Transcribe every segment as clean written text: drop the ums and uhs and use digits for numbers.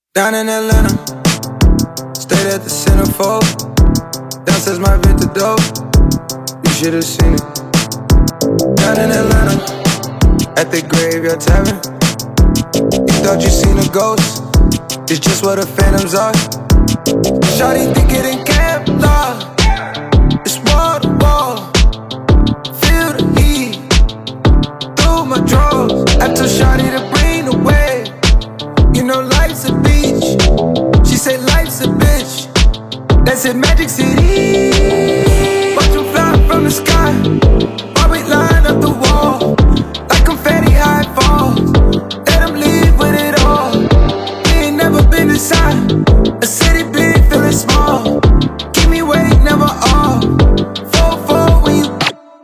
Down in Atlanta, stayed at the Centerfold. Downstairs my Victor dope, you should've seen it. Down in Atlanta, at the Graveyard Tavern. You thought you seen a ghost, it's just what the phantoms are. Shawty think it in Kevlar, it's wall to wall. Feel the heat through my drawers. I told Shawty to bring the wave. You know life's a beach, she say life's a bitch. That's in Magic City. Watch them fly from the sky, while we line up the wall, like confetti high falls. Let them leave with it all. We ain't never been inside a city big, feeling small. Keep me waiting, never off. 4-4 when you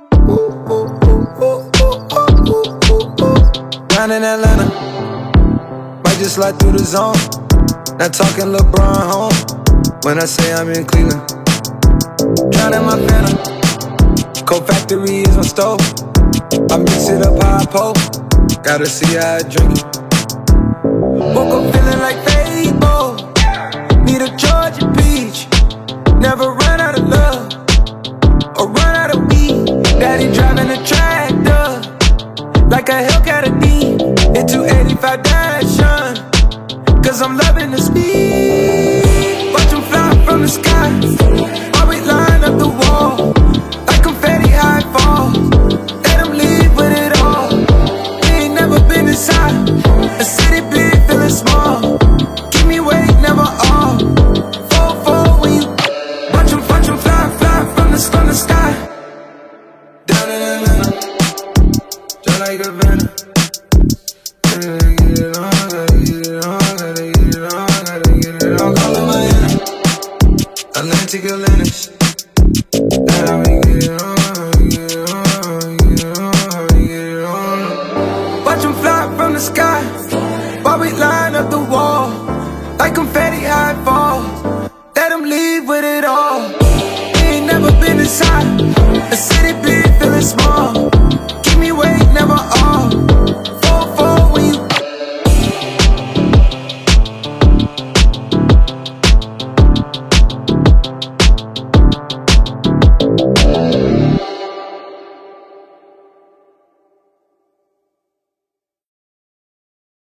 down in Atlanta, might just slide through the zone. Not talking LeBron home when I say I'm in Cleveland. Drowning my phantom, Coke Factory is my stove. I mix it up how I pull, gotta see how I drink it. Woke up feeling like Fable, need a Georgia peach. Never run out of love, or run out of weed. Daddy driving a tractor, like a Hellcat a D. In 285 Dash, cause I'm loving the speed. Watch them fly from the sky, while we line up the wall, like confetti high falls. Let them leave with it all. We ain't never been inside a city big, feeling small. Keep me waiting, never off. 4-4 when you watch them fly from the sky. Down in Atlanta, just like a venom. Gotta get it on, gotta get it on, gotta get it on, gotta get it on. Call it Miami, Atlantic Atlantis. Now we get it on, get it on, get it on, get it on. Watch them fly from the sky, while we line up the wall, like confetti high falls. Let them leave with it all. We ain't never been inside a city big, feeling small.